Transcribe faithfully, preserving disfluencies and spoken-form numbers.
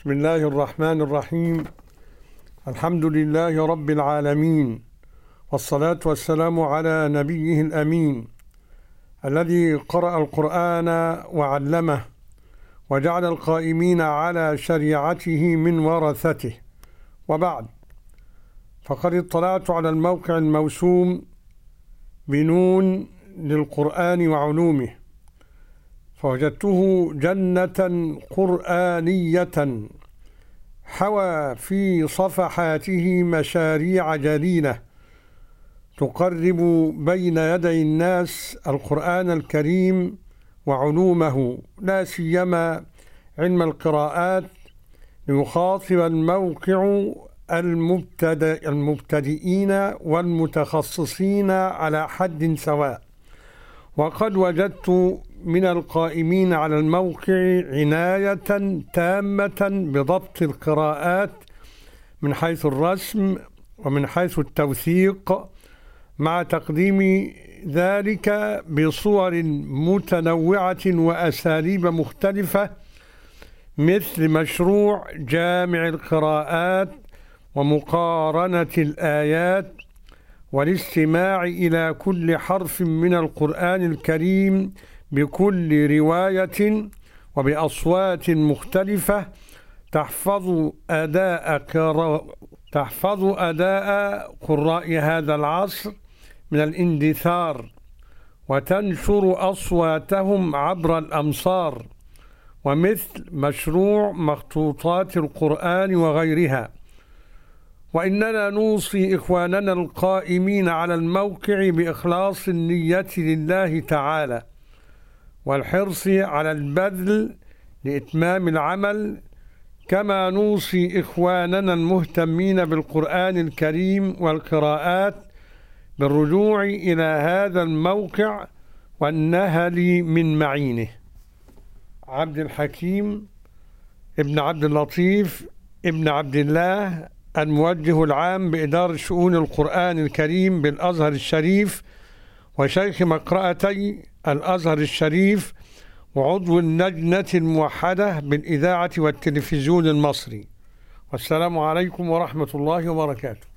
بسم الله الرحمن الرحيم. الحمد لله رب العالمين، والصلاة والسلام على نبيه الأمين الذي قرأ القرآن وعلمه وجعل القائمين على شريعته من ورثته. وبعد، فقد اطلعت على الموقع الموسوم بنون للقرآن وعلومه، فوجدته جنة قرآنية حوى في صفحاته مشاريع جليلة تقرب بين يدي الناس القرآن الكريم وعلومه، لا سيما علم القراءات، ليخاطب الموقع المبتدئ المبتدئين والمتخصصين على حد سواء. وقد وجدت من القائمين على الموقع عناية تامة بضبط القراءات من حيث الرسم ومن حيث التوثيق، مع تقديم ذلك بصور متنوعة وأساليب مختلفة، مثل مشروع جامع القراءات ومقارنة الآيات والاستماع إلى كل حرف من القرآن الكريم بكل رواية وبأصوات مختلفة تحفظ أداء قراء تحفظ أداء قراء هذا العصر من الاندثار، وتنشر أصواتهم عبر الأمصار، ومثل مشروع مخطوطات القرآن وغيرها. وإننا نوصي إخواننا القائمين على الموقع بإخلاص النية لله تعالى والحرص على البذل لإتمام العمل، كما نوصي إخواننا المهتمين بالقرآن الكريم والقراءات بالرجوع إلى هذا الموقع والنهل من معينه. عبد الحكيم ابن عبد اللطيف ابن عبد الله، الموجه العام بإدارة شؤون القرآن الكريم بالأزهر الشريف، وشيخ مقرأتي الأزهر الشريف، وعضو اللجنة الموحدة بالإذاعة والتلفزيون المصري. والسلام عليكم ورحمة الله وبركاته.